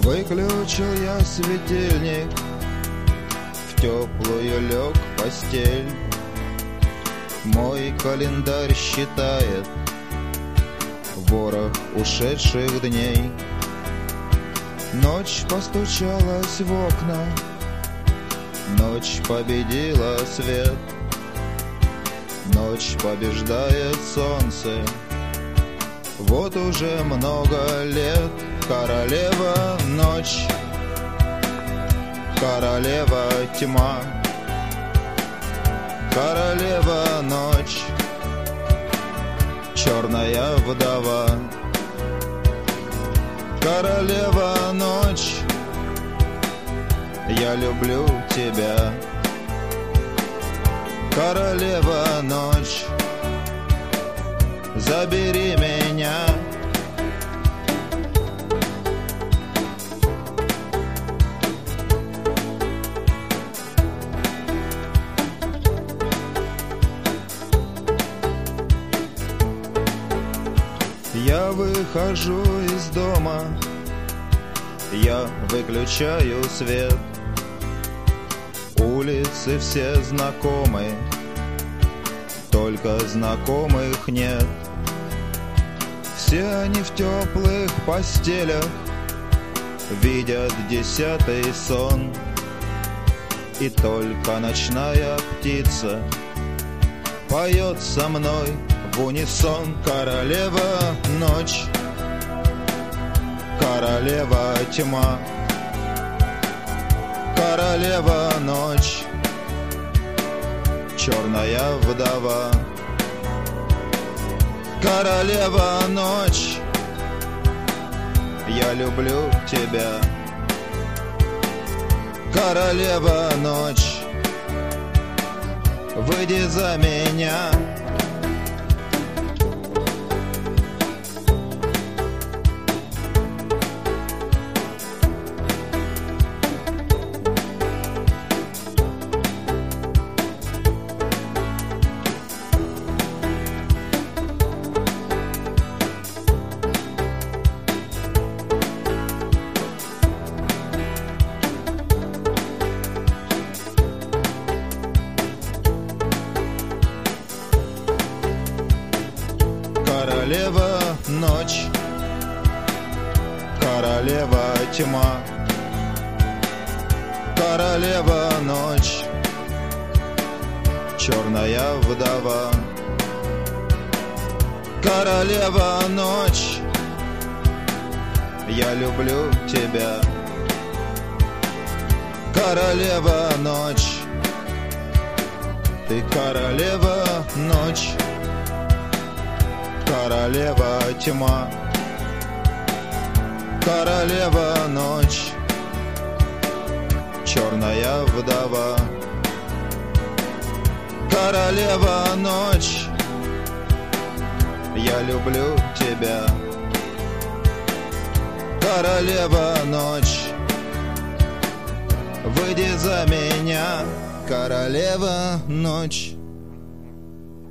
Выключил я светильник, в теплую лег постель. Мой календарь считает ворох ушедших дней. Ночь постучалась в окна, ночь победила свет. Ночь побеждает солнце, вот уже много лет. Королева ночь, королева тьма, королева ночь, черная вдова. Королева ночь, я люблю тебя. Королева ночь, забери меня. Я выхожу из дома, я выключаю свет. Улицы все знакомы, только знакомых нет. Все они в теплых постелях видят 10-й сон. И только ночная птица поет со мной в унисон. Королева ночь, королева тьма, королева ночь, черная вдова. Королева ночь, я люблю тебя. Королева ночь, выйди за меня. Королева ночь, королева тьма, королева ночь, черная вдова. Королева ночь, я люблю тебя. Королева ночь, ты королева ночь, королева тьма, королева ночь, черная вдова. Королева ночь, я люблю тебя. Королева ночь, выйди за меня. Королева ночь.